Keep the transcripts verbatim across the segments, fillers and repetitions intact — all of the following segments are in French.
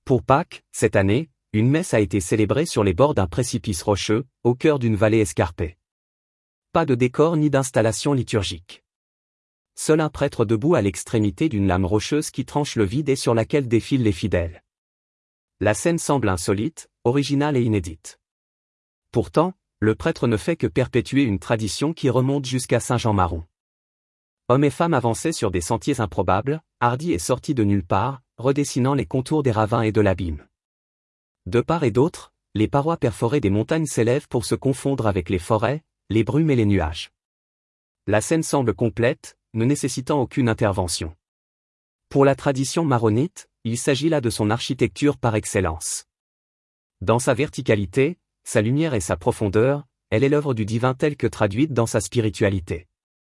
Pour Pâques, cette année, une messe a été célébrée sur les bords d'un précipice rocheux, au cœur d'une vallée escarpée. Pas de décor ni d'installation liturgique. Seul un prêtre debout à l'extrémité d'une lame rocheuse qui tranche le vide et sur laquelle défilent les fidèles. La scène semble insolite, originale et inédite. Pourtant, le prêtre ne fait que perpétuer une tradition qui remonte jusqu'à Saint Jean Maron. Hommes et femmes avançaient sur des sentiers improbables, hardis et sortis de nulle part, redessinant les contours des ravins et de l'abîme. De part et d'autre, les parois perforées des montagnes s'élèvent pour se confondre avec les forêts, les brumes et les nuages. La scène semble complète, ne nécessitant aucune intervention. Pour la tradition maronite, il s'agit là de son architecture par excellence. Dans sa verticalité, sa lumière et sa profondeur, elle est l'œuvre du divin telle que traduite dans sa spiritualité.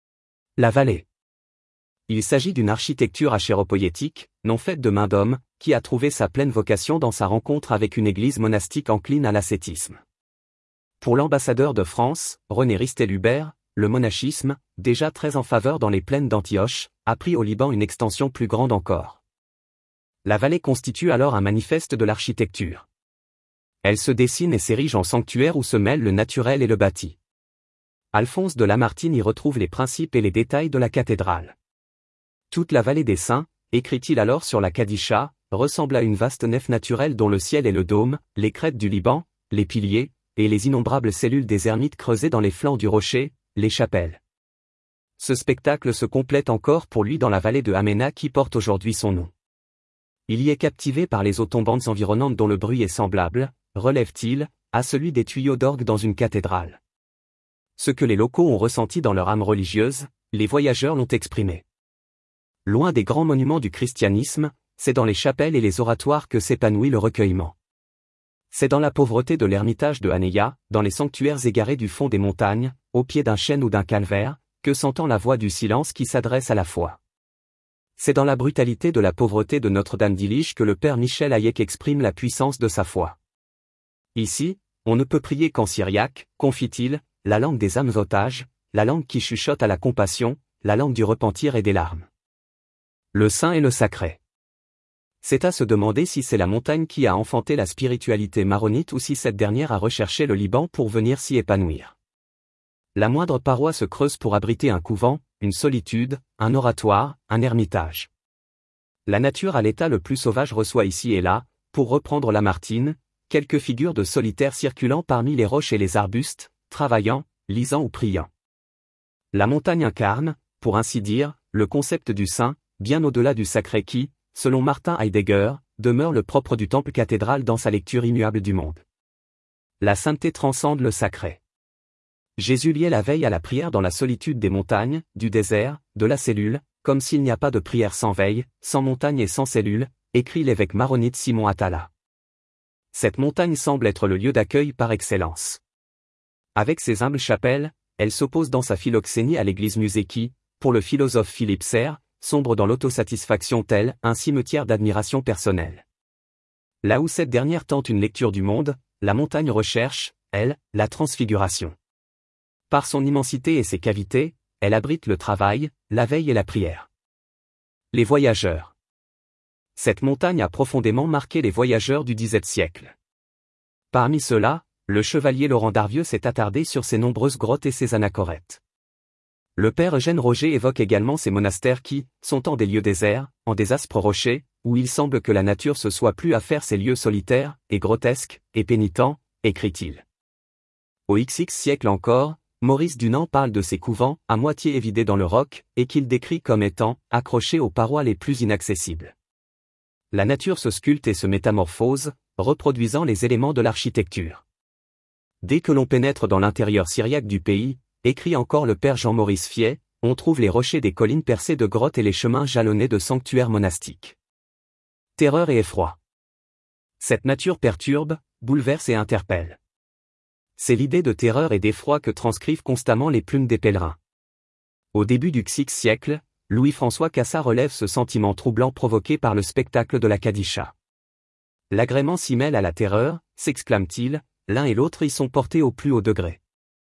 La vallée. Il s'agit d'une architecture achéropoïétique, non faite de main d'homme, qui a trouvé sa pleine vocation dans sa rencontre avec une église monastique encline à l'ascétisme. Pour l'ambassadeur de France, René Ristel-Hubert, le monachisme, déjà très en faveur dans les plaines d'Antioche, a pris au Liban une extension plus grande encore. La vallée constitue alors un manifeste de l'architecture. Elle se dessine et s'érige en sanctuaire où se mêlent le naturel et le bâti. Alphonse de Lamartine y retrouve les principes et les détails de la cathédrale. Toute la vallée des Saints, écrit-il alors sur la Kadisha, ressemble à une vaste nef naturelle dont le ciel est le dôme, les crêtes du Liban, les piliers, et les innombrables cellules des ermites creusées dans les flancs du rocher, les chapelles. Ce spectacle se complète encore pour lui dans la vallée de Haména qui porte aujourd'hui son nom. Il y est captivé par les eaux tombantes environnantes dont le bruit est semblable, relève-t-il, à celui des tuyaux d'orgue dans une cathédrale. Ce que les locaux ont ressenti dans leur âme religieuse, les voyageurs l'ont exprimé. Loin des grands monuments du christianisme, c'est dans les chapelles et les oratoires que s'épanouit le recueillement. C'est dans la pauvreté de l'ermitage de Hanéya, dans les sanctuaires égarés du fond des montagnes, au pied d'un chêne ou d'un calvaire, que s'entend la voix du silence qui s'adresse à la foi. C'est dans la brutalité de la pauvreté de Notre-Dame d'Iliche que le père Michel Hayek exprime la puissance de sa foi. Ici, on ne peut prier qu'en syriaque, confie-t-il, la langue des âmes otages, la langue qui chuchote à la compassion, la langue du repentir et des larmes. Le saint et le sacré. C'est à se demander si c'est la montagne qui a enfanté la spiritualité maronite ou si cette dernière a recherché le Liban pour venir s'y épanouir. La moindre paroi se creuse pour abriter un couvent, une solitude, un oratoire, un ermitage. La nature à l'état le plus sauvage reçoit ici et là, pour reprendre Lamartine, quelques figures de solitaires circulant parmi les roches et les arbustes, travaillant, lisant ou priant. La montagne incarne, pour ainsi dire, le concept du saint, bien au-delà du sacré qui, selon Martin Heidegger, demeure le propre du temple cathédral dans sa lecture immuable du monde. La sainteté transcende le sacré. Jésus liait la veille à la prière dans la solitude des montagnes, du désert, de la cellule, comme s'il n'y a pas de prière sans veille, sans montagne et sans cellule, écrit l'évêque maronite Simon Atala. Cette montagne semble être le lieu d'accueil par excellence. Avec ses humbles chapelles, elle s'oppose dans sa philoxénie à l'église musée qui, pour le philosophe Philippe Serre, sombre dans l'autosatisfaction tel un cimetière d'admiration personnelle. Là où cette dernière tente une lecture du monde, la montagne recherche, elle, la transfiguration. Par son immensité et ses cavités, elle abrite le travail, la veille et la prière. Les voyageurs. Cette montagne a profondément marqué les voyageurs du dix-septième siècle. Parmi ceux-là, le chevalier Laurent Darvieux s'est attardé sur ses nombreuses grottes et ses anachorètes. Le père Eugène Roger évoque également ces monastères qui sont en des lieux déserts, en des aspres rochers, où il semble que la nature se soit plu à faire ces lieux solitaires, et grotesques, et pénitents, écrit-il. Au dix-huitième siècle encore, Maurice Dunant parle de ces couvents, à moitié évidés dans le roc, et qu'il décrit comme étant accrochés aux parois les plus inaccessibles. La nature se sculpte et se métamorphose, reproduisant les éléments de l'architecture. Dès que l'on pénètre dans l'intérieur syriaque du pays, écrit encore le père Jean-Maurice Fiet, on trouve les rochers des collines percés de grottes et les chemins jalonnés de sanctuaires monastiques. Terreur et effroi. Cette nature perturbe, bouleverse et interpelle. C'est l'idée de terreur et d'effroi que transcrivent constamment les plumes des pèlerins. Au début du seizième siècle, Louis-François Cassat relève ce sentiment troublant provoqué par le spectacle de la Kadisha. L'agrément s'y mêle à la terreur, s'exclame-t-il, l'un et l'autre y sont portés au plus haut degré.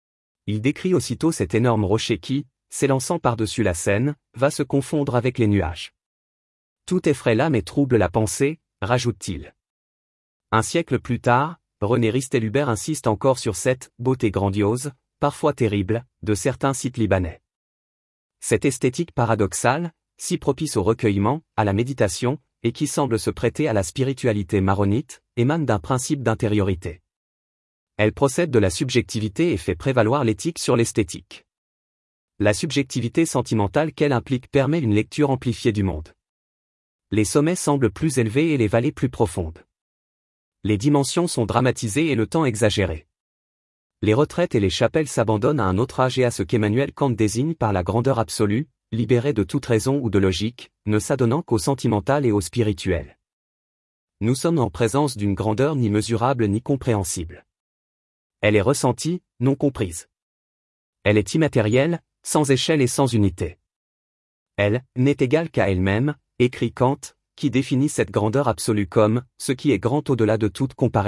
Il décrit aussitôt cet énorme rocher qui, s'élançant par-dessus la Seine, va se confondre avec les nuages. Tout effraie l'âme et trouble la pensée, rajoute-t-il. Un siècle plus tard, René Ristelhuber insiste encore sur cette « beauté grandiose », parfois terrible, de certains sites libanais. Cette esthétique paradoxale, si propice au recueillement, à la méditation, et qui semble se prêter à la spiritualité maronite, émane d'un principe d'intériorité. Elle procède de la subjectivité et fait prévaloir l'éthique sur l'esthétique. La subjectivité sentimentale qu'elle implique permet une lecture amplifiée du monde. Les sommets semblent plus élevés et les vallées plus profondes. Les dimensions sont dramatisées et le temps exagéré. Les retraites et les chapelles s'abandonnent à un autre âge et à ce qu'Emmanuel Kant désigne par la grandeur absolue, libérée de toute raison ou de logique, ne s'adonnant qu'au sentimental et au spirituel. Nous sommes en présence d'une grandeur ni mesurable ni compréhensible. Elle est ressentie, non comprise. Elle est immatérielle, sans échelle et sans unité. Elle n'est égale qu'à elle-même, écrit Kant, qui définit cette grandeur absolue comme « ce qui est grand au-delà de toute comparaison ».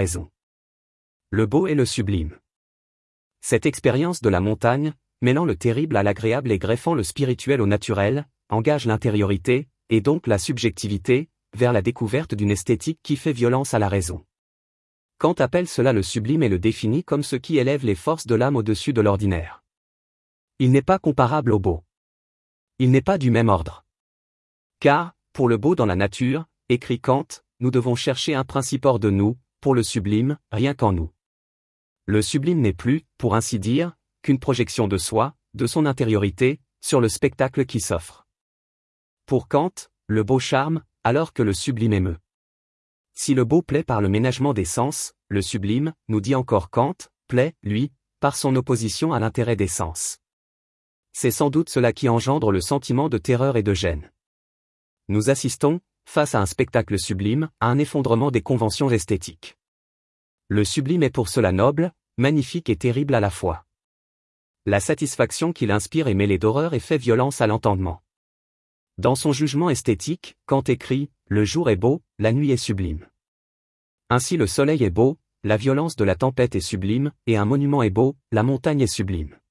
Le beau et le sublime. Cette expérience de la montagne, mêlant le terrible à l'agréable et greffant le spirituel au naturel, engage l'intériorité, et donc la subjectivité, vers la découverte d'une esthétique qui fait violence à la raison. Kant appelle cela le sublime et le définit comme ce qui élève les forces de l'âme au-dessus de l'ordinaire. Il n'est pas comparable au beau. Il n'est pas du même ordre. Car, pour le beau dans la nature, écrit Kant, nous devons chercher un principe hors de nous, pour le sublime, rien qu'en nous. Le sublime n'est plus, pour ainsi dire, qu'une projection de soi, de son intériorité, sur le spectacle qui s'offre. Pour Kant, le beau charme, alors que le sublime émeut. Si le beau plaît par le ménagement des sens, le sublime, nous dit encore Kant, plaît, lui, par son opposition à l'intérêt des sens. C'est sans doute cela qui engendre le sentiment de terreur et de gêne. Nous assistons, face à un spectacle sublime, à un effondrement des conventions esthétiques. Le sublime est pour cela noble, magnifique et terrible à la fois. La satisfaction qu'il inspire est mêlée d'horreur et fait violence à l'entendement. Dans son jugement esthétique, Kant écrit « Le jour est beau, la nuit est sublime ». Ainsi le soleil est beau, la violence de la tempête est sublime, et un monument est beau, la montagne est sublime.